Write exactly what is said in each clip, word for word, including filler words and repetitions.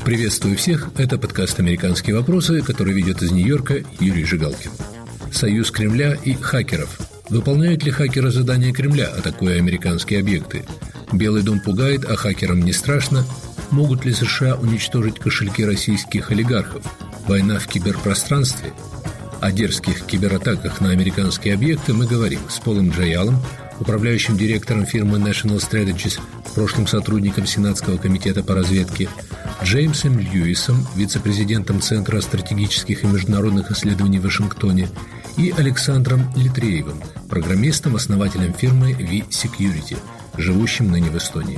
Приветствую всех, это подкаст «Американские вопросы», который ведет из Нью-Йорка Юрий Жигалкин. Союз Кремля и хакеров. Выполняют ли хакеры задания Кремля, атакуя американские объекты? Белый дом пугает, а хакерам не страшно. Могут ли США уничтожить кошельки российских олигархов? Война в киберпространстве? О дерзких кибератаках на американские объекты мы говорим с Полом Джаялом, управляющим директором фирмы National Strategies, прошлым сотрудником Сенатского комитета по разведке, Джеймсом Льюисом, вице-президентом Центра стратегических и международных исследований в Вашингтоне, и Александром Литреевым, программистом, основателем фирмы V-Security, живущим ныне в Эстонии.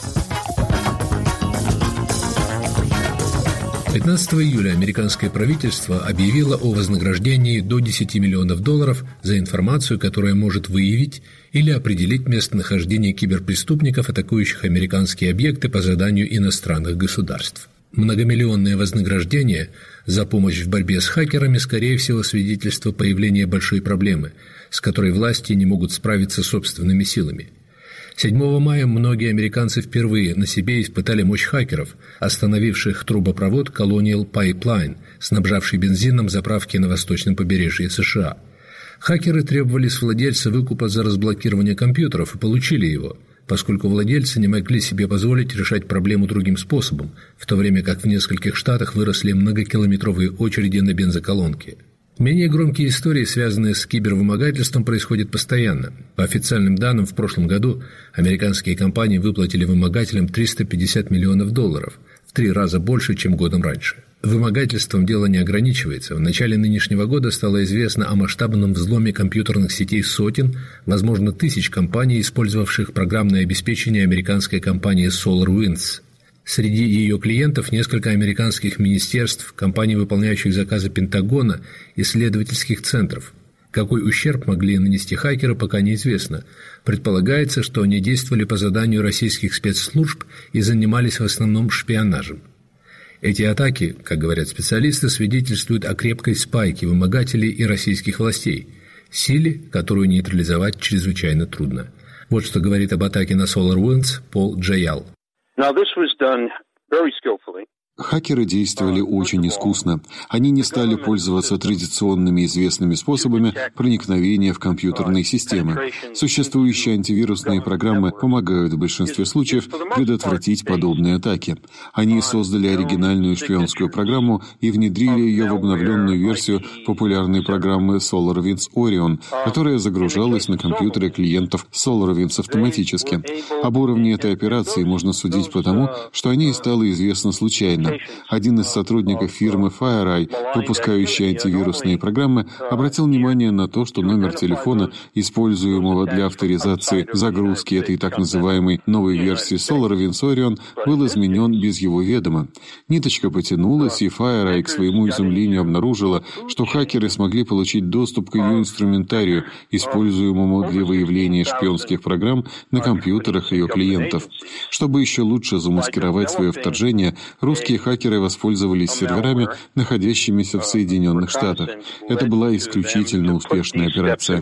пятнадцатого июля американское правительство объявило о вознаграждении до десяти миллионов долларов за информацию, которая может выявить или определить местонахождение киберпреступников, атакующих американские объекты по заданию иностранных государств. Многомиллионное вознаграждение за помощь в борьбе с хакерами, скорее всего, свидетельство появления большой проблемы, с которой власти не могут справиться собственными силами. седьмого мая многие американцы впервые на себе испытали мощь хакеров, остановивших трубопровод Colonial Pipeline, снабжавший бензином заправки на восточном побережье США. Хакеры требовали с владельца выкупа за разблокирование компьютеров и получили его, поскольку владельцы не могли себе позволить решать проблему другим способом, в то время как в нескольких штатах выросли многокилометровые очереди на бензоколонки. Менее громкие истории, связанные с кибервымогательством, происходят постоянно. По официальным данным, в прошлом году американские компании выплатили вымогателям триста пятьдесят миллионов долларов, в три раза больше, чем годом раньше. Вымогательством дело не ограничивается. В начале нынешнего года стало известно о масштабном взломе компьютерных сетей сотен, возможно, тысяч компаний, использовавших программное обеспечение американской компании SolarWinds. Среди ее клиентов несколько американских министерств, компаний, выполняющих заказы Пентагона, исследовательских центров. Какой ущерб могли нанести хакеры, пока неизвестно. Предполагается, что они действовали по заданию российских спецслужб и занимались в основном шпионажем. Эти атаки, как говорят специалисты, свидетельствуют о крепкой спайке вымогателей и российских властей, силе, которую нейтрализовать чрезвычайно трудно. Вот что говорит об атаке на SolarWinds Пол Джаял. Now, this was done very skillfully. Хакеры действовали очень искусно. Они не стали пользоваться традиционными известными способами проникновения в компьютерные системы. Существующие антивирусные программы помогают в большинстве случаев предотвратить подобные атаки. Они создали оригинальную шпионскую программу и внедрили ее в обновленную версию популярной программы SolarWinds Orion, которая загружалась на компьютеры клиентов SolarWinds автоматически. Об уровне этой операции можно судить по тому, что о ней стало известно случайно. Один из сотрудников фирмы FireEye, выпускающей антивирусные программы, обратил внимание на то, что номер телефона, используемого для авторизации загрузки этой так называемой новой версии SolarWinds Orion, был изменен без его ведома. Ниточка потянулась, и FireEye к своему изумлению обнаружила, что хакеры смогли получить доступ к ее инструментарию, используемому для выявления шпионских программ на компьютерах ее клиентов. Чтобы еще лучше замаскировать свое вторжение, русские хакеры воспользовались серверами, находящимися в Соединенных Штатах. Это была исключительно успешная операция.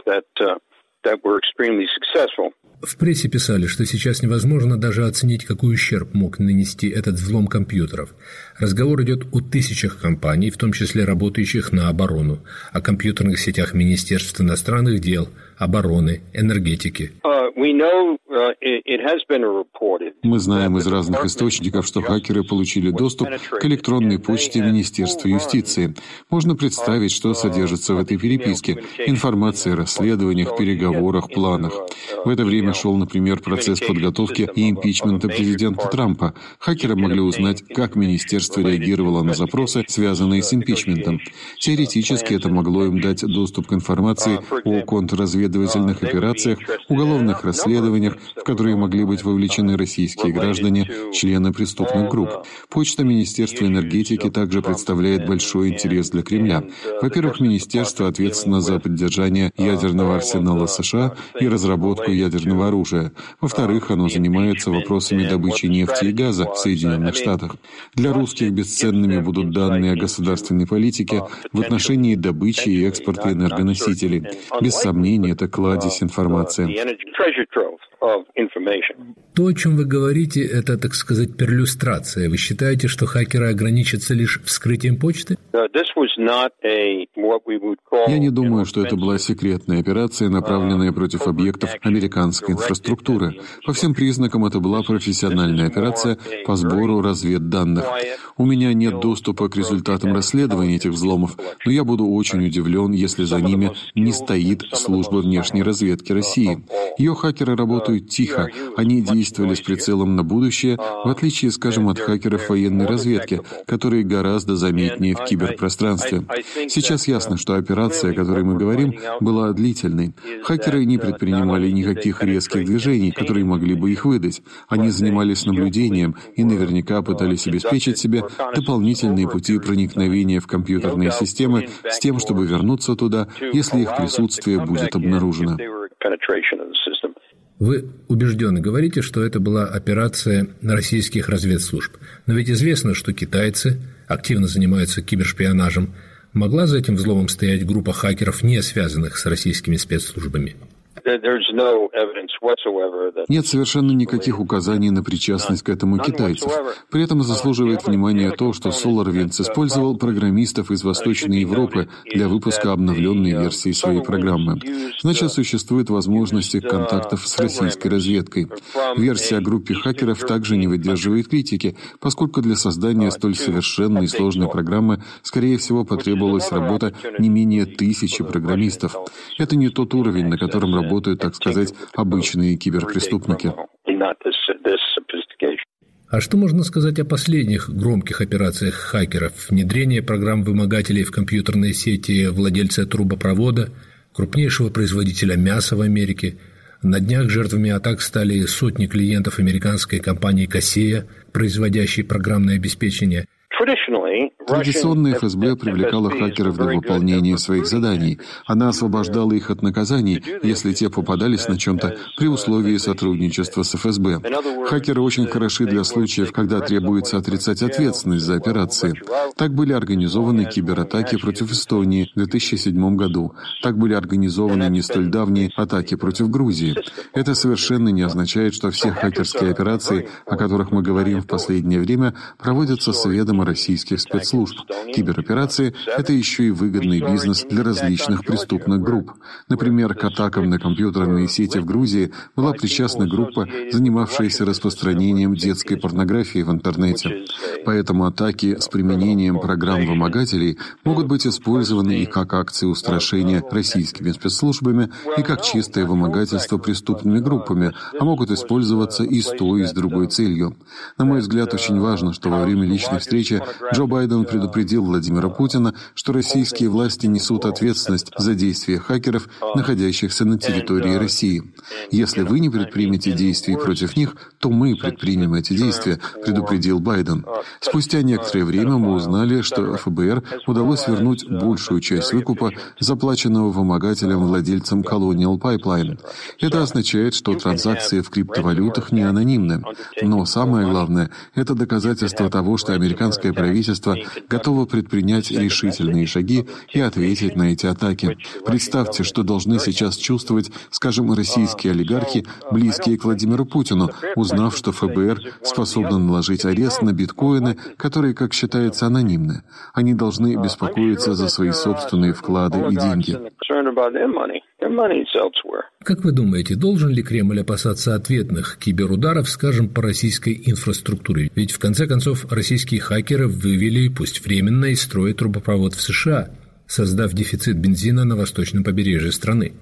В прессе писали, что сейчас невозможно даже оценить, какой ущерб мог нанести этот взлом компьютеров. Разговор идет о тысячах компаний, в том числе работающих на оборону, о компьютерных сетях Министерств иностранных дел, обороны, энергетики. Мы знаем из разных источников, что хакеры получили доступ к электронной почте Министерства юстиции. Можно представить, что содержится в этой переписке. Информация о расследованиях, переговорах, планах. В это время шел, например, процесс подготовки и импичмента президента Трампа. Хакеры могли узнать, как министерство реагировало на запросы, связанные с импичментом. Теоретически это могло им дать доступ к информации о контрразведывательных операциях, уголовных расследованиях, в которые могли быть вовлечены российские граждане, члены преступных групп. Почта Министерства энергетики также представляет большой интерес для Кремля. Во-первых, министерство ответственно за поддержание ядерного арсенала США и разработку разработку ядерного оружия. Во-вторых, оно занимается вопросами добычи нефти и газа в Соединенных Штатах. Для русских бесценными будут данные о государственной политике в отношении добычи и экспорта энергоносителей. Без сомнения, это кладезь информации. То, о чем вы говорите, это, так сказать, перлюстрация. Вы считаете, что хакеры ограничатся лишь вскрытием почты? Я не думаю, что это была секретная операция, направленная против объектов американской инфраструктуры. По всем признакам это была профессиональная операция по сбору разведданных. У меня нет доступа к результатам расследования этих взломов, но я буду очень удивлен, если за ними не стоит служба внешней разведки России. Ее хакеры работают тихо, они действовали с прицелом на будущее, в отличие, скажем, от хакеров военной разведки, которые гораздо заметнее в киберпространстве. Сейчас ясно, что операция, о которой мы говорим, была длительной. Хакеры не предпринимали никаких резких движений, которые могли бы их выдать. Они занимались наблюдением и наверняка пытались обеспечить себе дополнительные пути проникновения в компьютерные системы с тем, чтобы вернуться туда, если их присутствие будет обнаружено. Вы убежденно говорите, что это была операция российских разведслужб. Но ведь известно, что китайцы активно занимаются кибершпионажем. Могла за этим взломом стоять группа хакеров, не связанных с российскими спецслужбами? Нет совершенно никаких указаний на причастность к этому китайцев. При этом заслуживает внимания то, что SolarWinds использовал программистов из Восточной Европы для выпуска обновленной версии своей программы. Значит, существует возможность контактов с российской разведкой. Версия о группе хакеров также не выдерживает критики, поскольку для создания столь совершенной и сложной программы, скорее всего, потребовалась работа не менее тысячи программистов. Это не тот уровень, на котором работают, так сказать, обычные киберпреступники. А что можно сказать о последних громких операциях хакеров? Внедрение программ-вымогателей в компьютерные сети владельца трубопровода, крупнейшего производителя мяса в Америке. На днях жертвами атак стали сотни клиентов американской компании «Кассея», производящей программное обеспечение. Традиционно эф эс бэ привлекала хакеров для выполнения своих заданий. Она освобождала их от наказаний, если те попадались на чем-то, при условии сотрудничества с эф эс бэ. Хакеры очень хороши для случаев, когда требуется отрицать ответственность за операции. Так были организованы кибератаки против Эстонии в две тысячи седьмом году. Так были организованы не столь давние атаки против Грузии. Это совершенно не означает, что все хакерские операции, о которых мы говорим в последнее время, проводятся с ведома российских спецслужб. Кибероперации — это еще и выгодный бизнес для различных преступных групп. Например, к атакам на компьютерные сети в Грузии была причастна группа, занимавшаяся распространением детской порнографии в интернете. Поэтому атаки с применением программ-вымогателей могут быть использованы и как акции устрашения российскими спецслужбами, и как чистое вымогательство преступными группами, а могут использоваться и с той, и с другой целью. На мой взгляд, очень важно, что во время личной встречи Джо Байден предупредил Владимира Путина, что российские власти несут ответственность за действия хакеров, находящихся на территории России. Если вы не предпримете действий против них, то мы предпримем эти действия, предупредил Байден. Спустя некоторое время мы узнали, что эф бэ эр удалось вернуть большую часть выкупа, заплаченного вымогателем владельцам Colonial Pipeline. Это означает, что транзакции в криптовалютах не анонимны. Но самое главное, это доказательство того, что американское правительство готово предпринять решительные шаги и ответить на эти атаки. Представьте, что должны сейчас чувствовать, скажем, российские олигархи, близкие к Владимиру Путину, узнав, что эф бэ эр способно наложить арест на биткоины, которые, как считается, анонимны. Они должны беспокоиться за свои собственные вклады и деньги. Как вы думаете, должен ли Кремль опасаться ответных киберударов, скажем, по российской инфраструктуре? Ведь, в конце концов, российские хакеры вывели, пусть временно, из строя трубопровод в США, создав дефицит бензина на восточном побережье страны.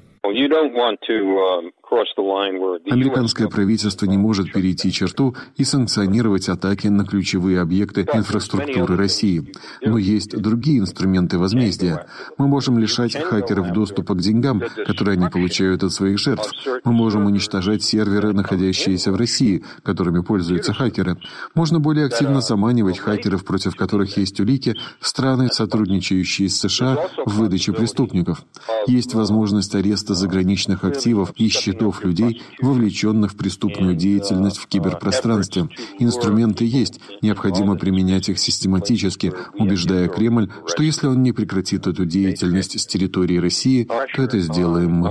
Американское правительство не может перейти черту и санкционировать атаки на ключевые объекты инфраструктуры России. Но есть другие инструменты возмездия. Мы можем лишать хакеров доступа к деньгам, которые они получают от своих жертв. Мы можем уничтожать серверы, находящиеся в России, которыми пользуются хакеры. Можно более активно заманивать хакеров, против которых есть улики, в страны, сотрудничающие с США в выдаче преступников. Есть возможность ареста заграничных активов и счетов рядов людей, вовлеченных в преступную деятельность в киберпространстве. Инструменты есть, необходимо применять их систематически, убеждая Кремль, что если он не прекратит эту деятельность с территории России, то это сделаем мы.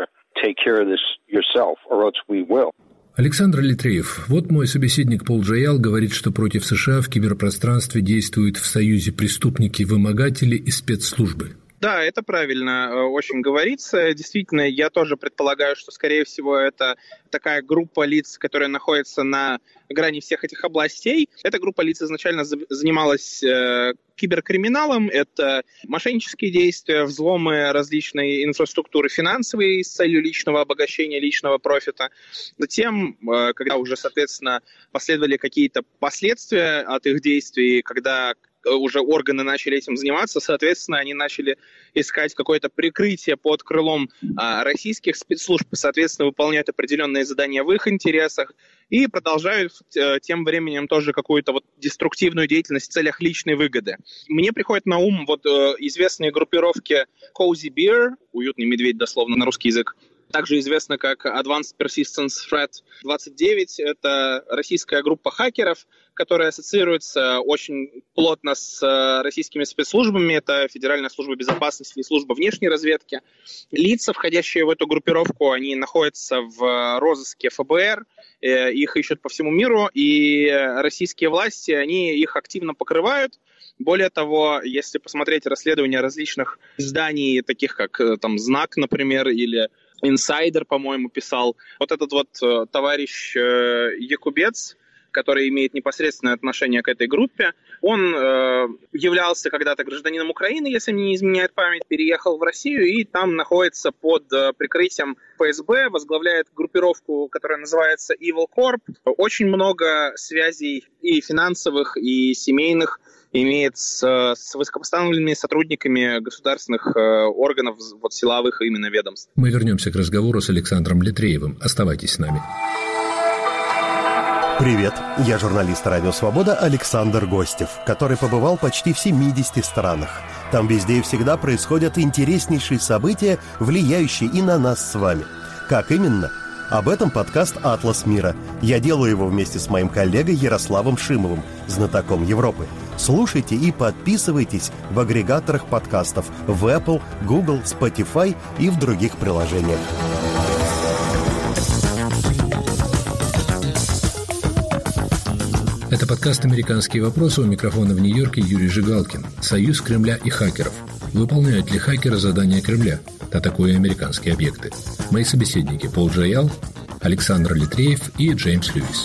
Александр Литреев. Вот мой собеседник Пол Джаял говорит, что против США в киберпространстве действуют в союзе преступники-вымогатели и спецслужбы. Да, это правильно очень говорится. Действительно, я тоже предполагаю, что, скорее всего, это такая группа лиц, которая находится на грани всех этих областей. Эта группа лиц изначально занималась э, киберкриминалом. Это мошеннические действия, взломы различной инфраструктуры финансовой с целью личного обогащения, личного профита. Затем, э, когда уже, соответственно, последовали какие-то последствия от их действий, когда уже органы начали этим заниматься, соответственно, они начали искать какое-то прикрытие под крылом а, российских спецслужб, соответственно, выполняют определенные задания в их интересах и продолжают а, тем временем тоже какую-то вот деструктивную деятельность в целях личной выгоды. Мне приходит на ум вот а, известные группировки Cozy Bear, уютный медведь дословно на русский язык, также известна как Advanced Persistence Threat двадцать девять. Это российская группа хакеров, которая ассоциируется очень плотно с российскими спецслужбами. Это Федеральная служба безопасности и служба внешней разведки. Лица, входящие в эту группировку, они находятся в розыске эф бэ эр, их ищут по всему миру, и российские власти, они их активно покрывают. Более того, если посмотреть расследования различных изданий, таких как там «Знак», например, или «Инсайдер», по-моему, писал, вот этот вот э, товарищ э, Якубец, который имеет непосредственное отношение к этой группе, он э, являлся когда-то гражданином Украины, если мне не изменяет память, переехал в Россию и там находится под э, прикрытием эф эс бэ, возглавляет группировку, которая называется Evil Corp. Очень много связей и финансовых, и семейных имеет с, с высокопоставленными сотрудниками государственных э, органов, вот, силовых именно ведомств. Мы вернемся к разговору с Александром Литреевым. Оставайтесь с нами. Привет, я журналист «Радио Свобода» Александр Гостев, который побывал почти в семидесяти странах. Там везде и всегда происходят интереснейшие события, влияющие и на нас с вами. Как именно? Об этом подкаст «Атлас мира». Я делаю его вместе с моим коллегой Ярославом Шимовым, знатоком Европы. Слушайте и подписывайтесь в агрегаторах подкастов в Apple, Google, Spotify и в других приложениях. Это подкаст «Американские вопросы», у микрофона в Нью-Йорке Юрий Жигалкин. Союз Кремля и хакеров. Выполняют ли хакеры задания Кремля? Атакуя американские объекты. Мои собеседники Пол Джаял, Александр Литреев и Джеймс Льюис.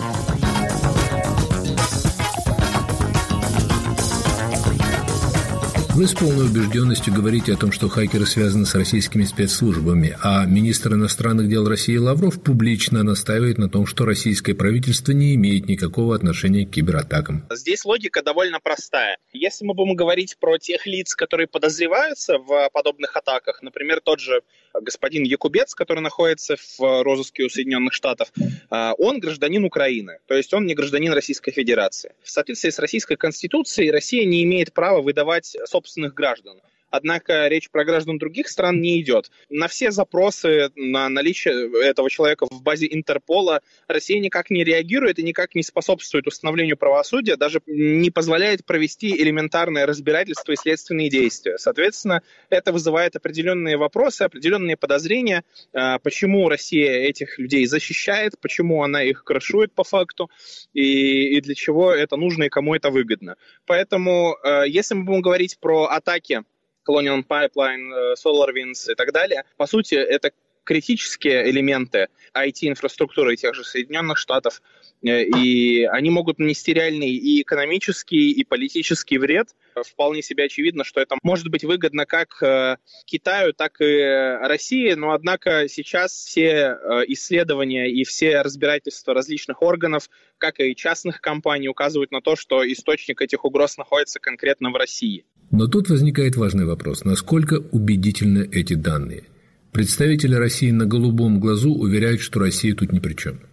Вы с полной убежденностью говорите о том, что хакеры связаны с российскими спецслужбами, а министр иностранных дел России Лавров публично настаивает на том, что российское правительство не имеет никакого отношения к кибератакам. Здесь логика довольно простая. Если мы будем говорить про тех лиц, которые подозреваются в подобных атаках, например, тот же господин Якубец, который находится в розыске у Соединенных Штатов, он гражданин Украины, то есть он не гражданин Российской Федерации. В соответствии с Российской Конституцией Россия не имеет права выдавать собственных граждан. Однако речь про граждан других стран не идет. На все запросы на наличие этого человека в базе Интерпола Россия никак не реагирует и никак не способствует установлению правосудия, даже не позволяет провести элементарное разбирательство и следственные действия. Соответственно, это вызывает определенные вопросы, определенные подозрения, почему Россия этих людей защищает, почему она их крышует по факту и, и для чего это нужно и кому это выгодно. Поэтому, если мы будем говорить про атаки Colonial Pipeline, SolarWinds и так далее, по сути, это критические элементы ай ти-инфраструктуры тех же Соединенных Штатов, и они могут нанести реальный и экономический, и политический вред. Вполне себе очевидно, что это может быть выгодно как Китаю, так и России, но однако сейчас все исследования и все разбирательства различных органов, как и частных компаний, указывают на то, что источник этих угроз находится конкретно в России. Но тут возникает важный вопрос, насколько убедительны эти данные. Представители России на голубом глазу уверяют, что Россия тут ни при чем.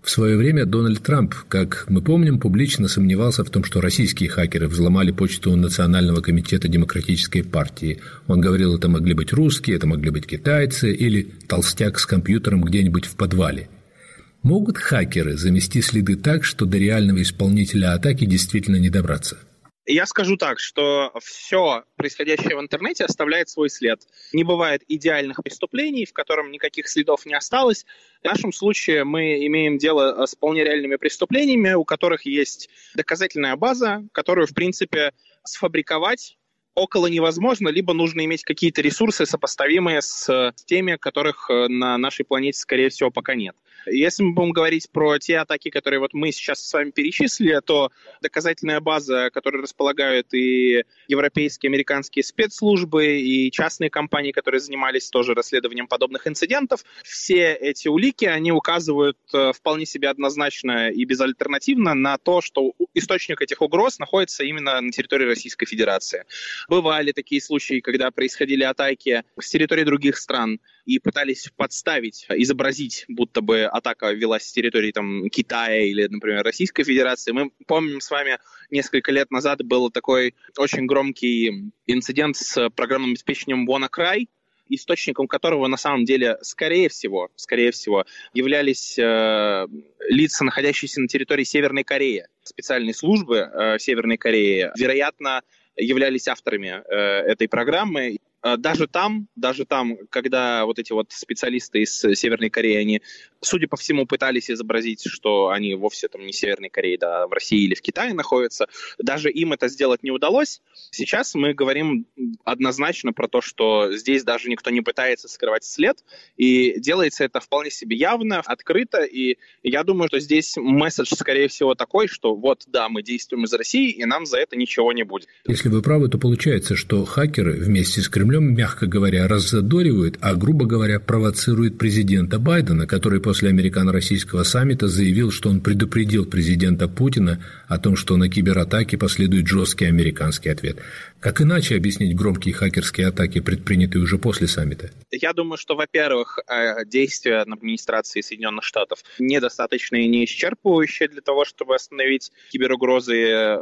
В свое время Дональд Трамп, как мы помним, публично сомневался в том, что российские хакеры взломали почту Национального комитета Демократической партии. Он говорил, это могли быть русские, это могли быть китайцы или толстяк с компьютером где-нибудь в подвале. Могут хакеры замести следы так, что до реального исполнителя атаки действительно не добраться? Я скажу так, что все происходящее в интернете оставляет свой след. Не бывает идеальных преступлений, в котором никаких следов не осталось. В нашем случае мы имеем дело с вполне реальными преступлениями, у которых есть доказательная база, которую, в принципе, сфабриковать около невозможно, либо нужно иметь какие-то ресурсы, сопоставимые с теми, которых на нашей планете, скорее всего, пока нет. Если мы будем говорить про те атаки, которые вот мы сейчас с вами перечислили, то доказательная база, которой располагают и европейские, американские спецслужбы, и частные компании, которые занимались тоже расследованием подобных инцидентов, все эти улики, они указывают вполне себе однозначно и безальтернативно на то, что источник этих угроз находится именно на территории Российской Федерации. Бывали такие случаи, когда происходили атаки с территории других стран и пытались подставить, изобразить, будто бы атака велась с территории там, Китая или, например, Российской Федерации. Мы помним с вами, несколько лет назад был такой очень громкий инцидент с программным обеспечением WannaCry, источником которого на самом деле, скорее всего, скорее всего являлись э, лица, находящиеся на территории Северной Кореи. Специальные службы э, Северной Кореи, вероятно, являлись авторами э, этой программы. Даже там, даже там, когда вот эти вот специалисты из Северной Кореи, они, судя по всему, пытались изобразить, что они вовсе там не в Северной Корее, да, в России или в Китае находятся, даже им это сделать не удалось. Сейчас мы говорим однозначно про то, что здесь даже никто не пытается скрывать след, и делается это вполне себе явно, открыто, и я думаю, что здесь месседж, скорее всего, такой, что вот, да, мы действуем из России, и нам за это ничего не будет. Если вы правы, то получается, что хакеры вместе с Кремлем, мягко говоря, раззадоривают, а, грубо говоря, провоцируют президента Байдена, который после американо-российского саммита заявил, что он предупредил президента Путина о том, что на кибератаки последует жесткий американский ответ. Как иначе объяснить громкие хакерские атаки, предпринятые уже после саммита? Я думаю, что, во-первых, действия администрации Соединенных Штатов недостаточно и не исчерпывающие для того, чтобы остановить киберугрозы,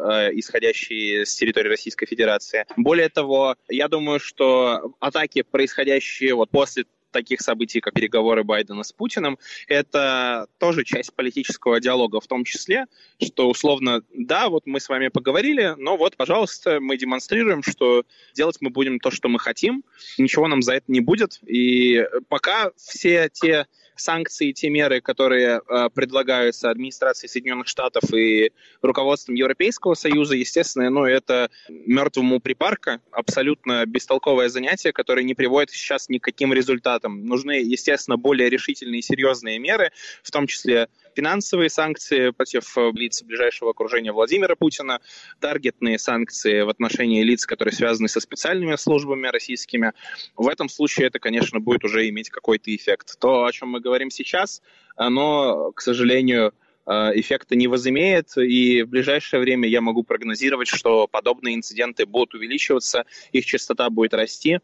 исходящие с территории Российской Федерации. Более того, я думаю, что атаки, происходящие вот после таких событий, как переговоры Байдена с Путиным, это тоже часть политического диалога, в том числе, что условно, да, вот мы с вами поговорили, но вот, пожалуйста, мы демонстрируем, что делать мы будем то, что мы хотим, ничего нам за это не будет, и пока все те санкции, те меры, которые э, предлагаются администрацией Соединенных Штатов и руководством Европейского Союза, естественно, ну, это мертвому припарка, абсолютно бестолковое занятие, которое не приводит сейчас ни к каким результатам. Нужны, естественно, более решительные и серьезные меры, в том числе финансовые санкции против лиц ближайшего окружения Владимира Путина, таргетные санкции в отношении лиц, которые связаны со специальными службами российскими. В этом случае это, конечно, будет уже иметь какой-то эффект. То, о чем мы говорим сейчас, оно, к сожалению, эффекта не возымеет, и в ближайшее время я могу прогнозировать, что подобные инциденты будут увеличиваться, их частота будет расти,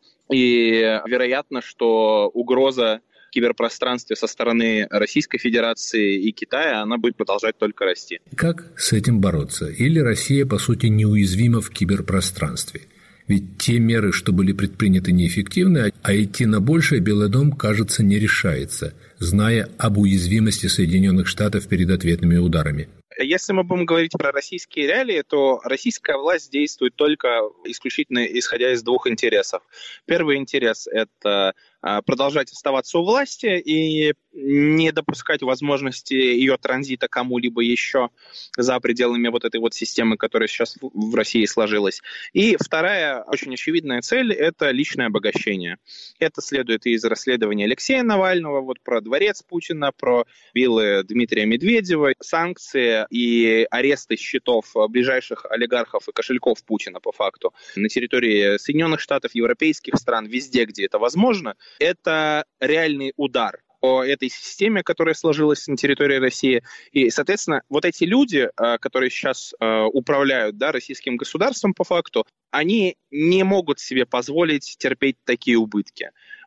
и вероятно, что угроза киберпространстве со стороны Российской Федерации и Китая, она будет продолжать только расти. Как с этим бороться? Или Россия, по сути, неуязвима в киберпространстве? Ведь те меры, что были предприняты, неэффективны, а идти на большее Белый дом, кажется, не решается, зная об уязвимости Соединенных Штатов перед ответными ударами. Если мы будем говорить про российские реалии, то российская власть действует только исключительно исходя из двух интересов. Первый интерес – это продолжать оставаться у власти и не допускать возможности ее транзита кому-либо еще за пределами вот этой вот системы, которая сейчас в России сложилась. И вторая, очень очевидная цель – это личное обогащение. Это следует из расследования Алексея Навального, вот про дворец Путина, про виллы Дмитрия Медведева, санкции и аресты счетов ближайших олигархов и кошельков Путина по факту на территории Соединенных Штатов, европейских стран, везде, где это возможно. Это реальный удар по этой системе, которая сложилась на территории России. И, соответственно, вот эти люди, которые сейчас управляют, да, российским государством по факту, они не могут себе позволить терпеть такие убытки.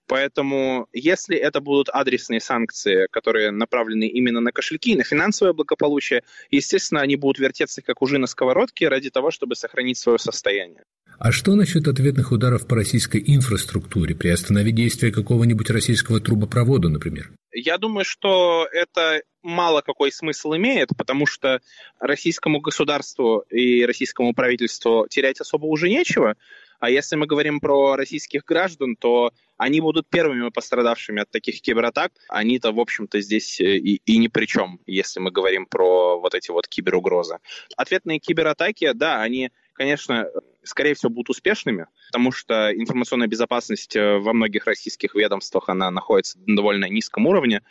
Поэтому, если это будут адресные санкции, которые направлены именно на кошельки, на финансовое благополучие, естественно, они будут вертеться как ужи на сковородке ради того, чтобы сохранить свое состояние. А что насчет ответных ударов по российской инфраструктуре при остановке действия какого-нибудь российского трубопровода, например? Я думаю, что это мало какой смысл имеет, потому что российскому государству и российскому правительству терять особо уже нечего. А если мы говорим про российских граждан, то они будут первыми пострадавшими от таких кибератак. Они-то, в общем-то, здесь и, и ни при чем, если мы говорим про вот эти вот киберугрозы. Ответные кибератаки, да, они, конечно, скорее всего, будут успешными, потому что информационная безопасность во многих российских ведомствах, она находится на довольно низком уровне,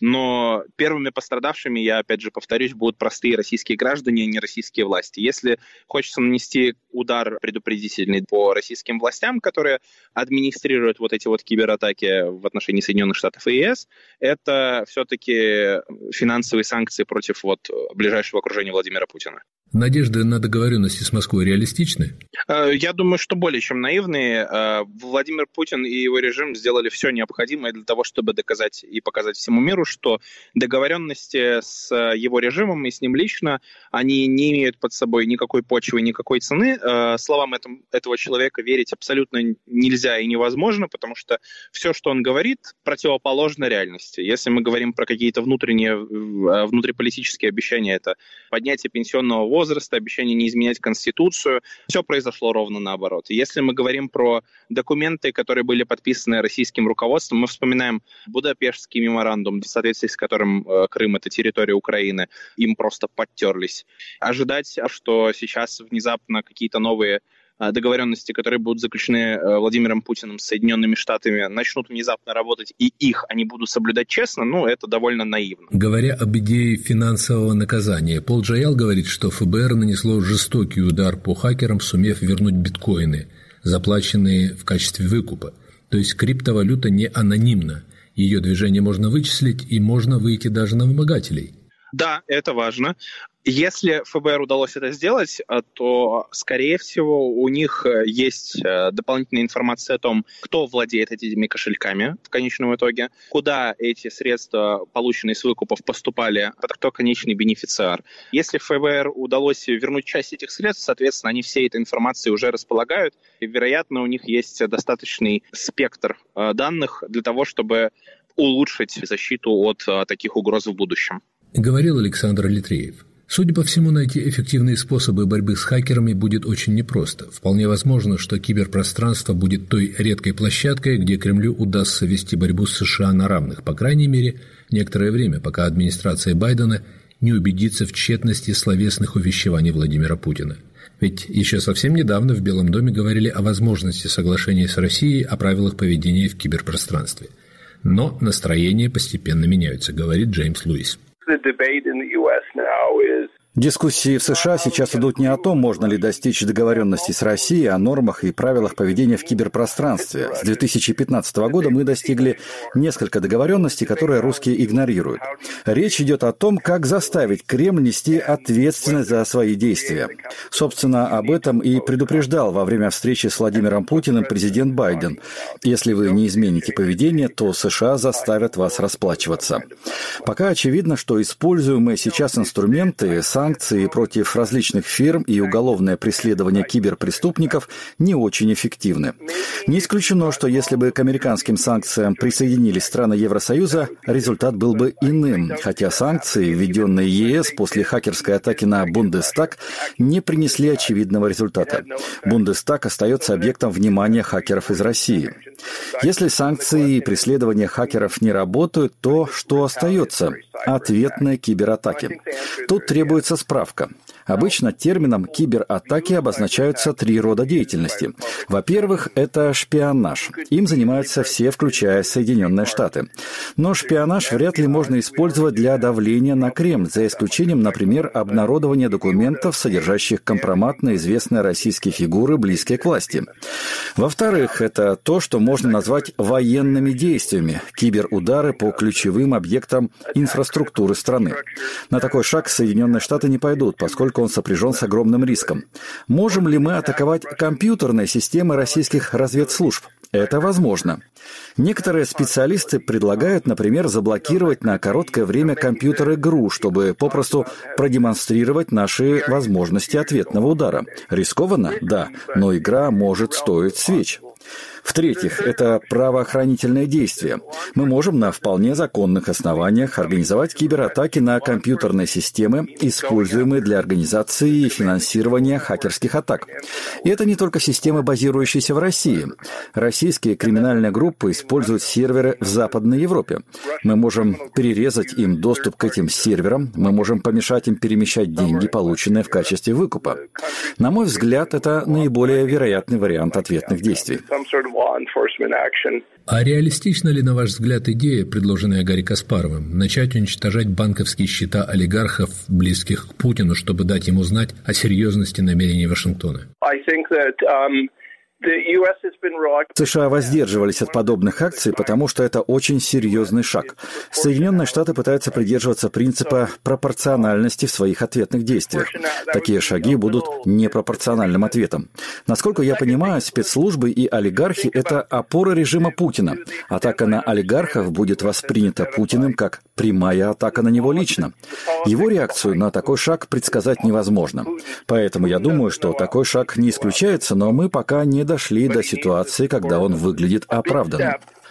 но первыми пострадавшими, я опять же повторюсь, будут простые российские граждане, а не российские власти. Если хочется нанести удар предупредительный по российским властям, которые администрируют вот эти вот кибератаки в отношении Соединенных Штатов и ЕС, это все-таки финансовые санкции против вот ближайшего окружения Владимира Путина. Надежды на договоренности с Москвой реалистичны? Я думаю, что более чем наивные. Владимир Путин и его режим сделали все необходимое для того, чтобы доказать и показать всему миру, что договоренности с его режимом и с ним лично, они не имеют под собой никакой почвы, никакой цены. Словам этом, этого человека верить абсолютно нельзя и невозможно, потому что все, что он говорит, противоположно реальности. Если мы говорим про какие-то внутренние, внутриполитические обещания, это поднятие пенсионного возраста, обещание не изменять Конституцию, все произошло ровно наоборот. Если мы говорим про документы, которые были подписаны российским руководством, мы вспоминаем Будапештский меморандум, в соответствии с которым Крым — это территория Украины, им просто подтерлись. Ожидать, что сейчас внезапно какие-то новые договоренности, которые будут заключены Владимиром Путиным с Соединенными Штатами, начнут внезапно работать, и их они будут соблюдать честно, ну, это довольно наивно. Говоря об идее финансового наказания, Пол Джаял говорит, что ФБР нанесло жестокий удар по хакерам, сумев вернуть биткоины, заплаченные в качестве выкупа. То есть криптовалюта не анонимна. Ее движение можно вычислить, и можно выйти даже на вымогателей. Да, это важно. Если ФБР удалось это сделать, то, скорее всего, у них есть дополнительная информация о том, кто владеет этими кошельками в конечном итоге, куда эти средства, полученные с выкупов, поступали, кто конечный бенефициар. Если ФБР удалось вернуть часть этих средств, соответственно, они всей этой информацией уже располагают, и, вероятно, у них есть достаточный спектр данных для того, чтобы улучшить защиту от таких угроз в будущем. Говорил Александр Литреев. Судя по всему, найти эффективные способы борьбы с хакерами будет очень непросто. Вполне возможно, что киберпространство будет той редкой площадкой, где Кремлю удастся вести борьбу с США на равных, по крайней мере, некоторое время, пока администрация Байдена не убедится в тщетности словесных увещеваний Владимира Путина. Ведь еще совсем недавно в Белом доме говорили о возможности соглашения с Россией о правилах поведения в киберпространстве. Но настроения постепенно меняются, говорит Джеймс Луис. Дискуссии в США сейчас идут не о том, можно ли достичь договоренности с Россией о нормах и правилах поведения в киберпространстве. С две тысячи пятнадцатого года мы достигли несколько договоренностей, которые русские игнорируют. Речь идет о том, как заставить Кремль нести ответственность за свои действия. Собственно, об этом и предупреждал во время встречи с Владимиром Путиным президент Байден. Если вы не измените поведение, то США заставят вас расплачиваться. Пока очевидно, что используемые сейчас инструменты, санкции против различных фирм и уголовное преследование киберпреступников не очень эффективны. Не исключено, что если бы к американским санкциям присоединились страны Евросоюза, результат был бы иным, хотя санкции, введенные ЕС после хакерской атаки на Бундестаг, не принесли очевидного результата. Бундестаг остается объектом внимания хакеров из России. Если санкции и преследование хакеров не работают, то что остается? Ответные кибератаки. Тут требуется справка. Обычно термином кибератаки обозначаются три рода деятельности. Во-первых, это шпионаж. Им занимаются все, включая Соединенные Штаты. Но шпионаж вряд ли можно использовать для давления на Кремль, за исключением, например, обнародования документов, содержащих компромат на известные российские фигуры, близкие к власти. Во-вторых, это то, что можно назвать военными действиями, киберудары по ключевым объектам инфраструктуры страны. На такой шаг Соединенные Штаты не пойдут, поскольку он сопряжен с огромным риском. Можем ли мы атаковать компьютерные системы российских разведслужб? Это возможно. Некоторые специалисты предлагают, например, заблокировать на короткое время компьютер-игру, чтобы попросту продемонстрировать наши возможности ответного удара. Рискованно? Да, но игра может стоить свеч. В-третьих, это правоохранительные действия. Мы можем на вполне законных основаниях организовать кибератаки на компьютерные системы, используемые для организации и финансирования хакерских атак. И это не только системы, базирующиеся в России. Российские криминальные группы используют серверы в Западной Европе. Мы можем перерезать им доступ к этим серверам, мы можем помешать им перемещать деньги, полученные в качестве выкупа. На мой взгляд, это наиболее вероятный вариант ответных действий. А реалистична ли, на ваш взгляд, идея, предложенная Гарри Каспаровым, начать уничтожать банковские счета олигархов, близких к Путину, чтобы дать ему знать о серьезности намерений Вашингтона? США воздерживались от подобных акций, потому что это очень серьезный шаг. Соединенные Штаты пытаются придерживаться принципа пропорциональности в своих ответных действиях. Такие шаги будут непропорциональным ответом. Насколько я понимаю, спецслужбы и олигархи – это опора режима Путина. Атака на олигархов будет воспринята Путиным как прямая атака на него лично. Его реакцию на такой шаг предсказать невозможно. Поэтому я думаю, что такой шаг не исключается, но мы пока не дошли до ситуации, когда он выглядит оправданным.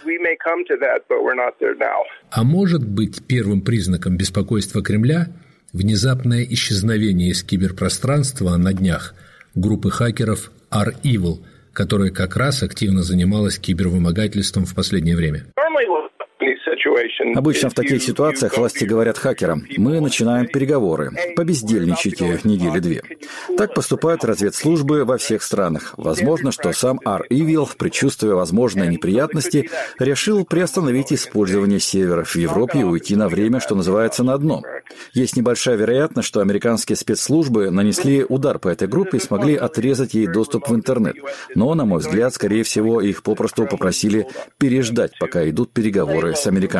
А может быть первым признаком беспокойства Кремля внезапное исчезновение из киберпространства на днях группы хакеров R-Evil, которая как раз активно занималась кибервымогательством в последнее время? Обычно в таких ситуациях власти говорят хакерам: мы начинаем переговоры, побездельничайте недели-две. Так поступают разведслужбы во всех странах. Возможно, что сам R-Evil, предчувствуя возможные неприятности, решил приостановить использование серверов в Европе и уйти на время, что называется, на дно. Есть небольшая вероятность, что американские спецслужбы нанесли удар по этой группе и смогли отрезать ей доступ в интернет. Но, на мой взгляд, скорее всего, их попросту попросили переждать, пока идут переговоры с американцами.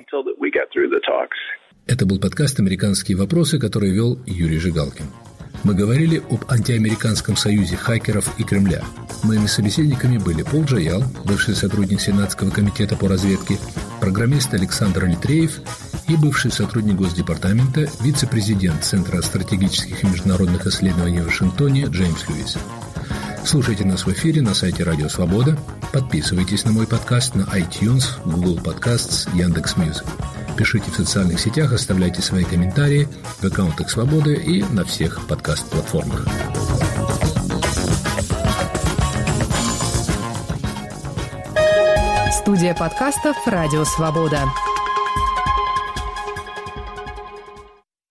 Это был подкаст «Американские вопросы», который вел Юрий Жигалкин. Мы говорили об антиамериканском союзе хакеров и Кремля. Моими собеседниками были Пол Джаял, бывший сотрудник Сенатского комитета по разведке, программист Александр Литреев и бывший сотрудник Госдепартамента, вице-президент Центра стратегических и международных исследований в Вашингтоне Джеймс Льюис. Слушайте нас в эфире на сайте Радио Свобода, подписывайтесь на мой подкаст на iTunes, Google Podcasts, Яндекс.Мьюзик. Пишите в социальных сетях, оставляйте свои комментарии в аккаунтах Свободы и на всех подкаст-платформах. Студия подкастов «Радио Свобода».